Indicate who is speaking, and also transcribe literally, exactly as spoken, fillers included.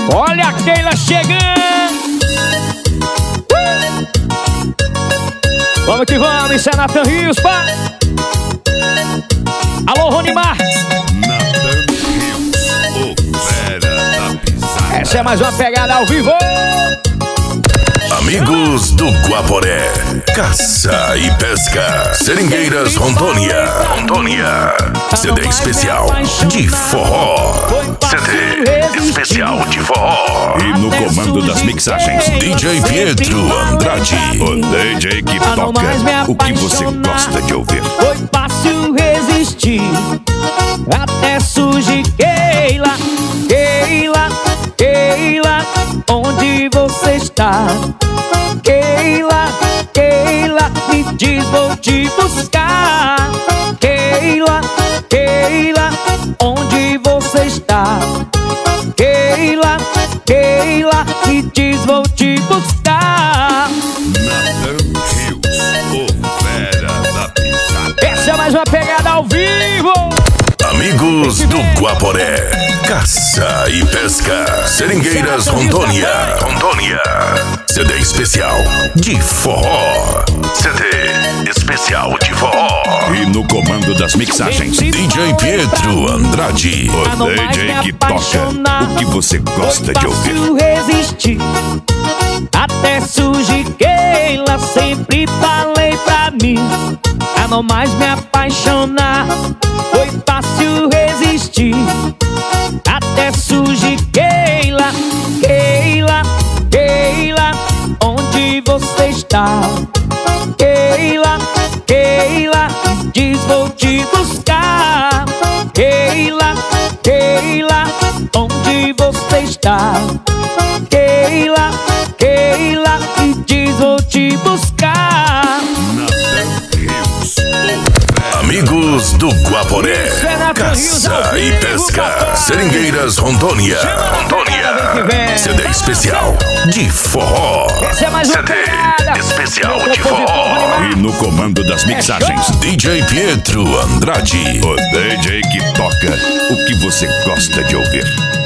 Speaker 1: Olha a Keila chegando. uh! Vamos que vamos, isso é Nathan Rios, pá. Alô, Rony Marques.
Speaker 2: Nathan Rios, o fera da pisada.
Speaker 1: Essa é mais uma pegada ao vivo.
Speaker 2: Amigos do Guaporé, caça e pesca, Seringueiras, Rondônia, Rondônia. C D especial de forró, C D especial de forró. E no comando das mixagens, D J Pietro Andrade, o D J que toca o que você gosta de ouvir.
Speaker 1: Foi fácil resistir até surgir Keila, Keila, Keila, onde você está? Keila, Keila, me diz, vou te buscar. Keila, Keila, onde você está? Keila, Keila, me diz, vou te buscar.
Speaker 2: Nathan Rios, o fera da pisada.
Speaker 1: Essa é mais uma pegada ao vivo.
Speaker 2: Amigos do Guaporé, caça e pesca, Seringueiras, Rondônia, Rondônia. C D especial de forró, C D especial de forró. E no comando das mixagens, D J Pietro Andrade, o D J que toca o que você gosta de ouvir.
Speaker 1: Foi fácil resistir até surgir Keila, sempre falei pra mim a não mais me apaixonar. Foi fácil resistir até surgir Keila, Keila, Keila, onde você está? Keila, Keila, diz, vou te buscar. Keila, Keila, onde você está? Keila, Keila, diz, vou te buscar.
Speaker 2: Nathan Rios, amigos do Guaporé, caça e pesca, Seringueiras, Rondônia, Rondônia. C D especial de forró, C D especial de forró. E no comando das mixagens, D J Pietro Andrade, o D J que toca o que você gosta de ouvir.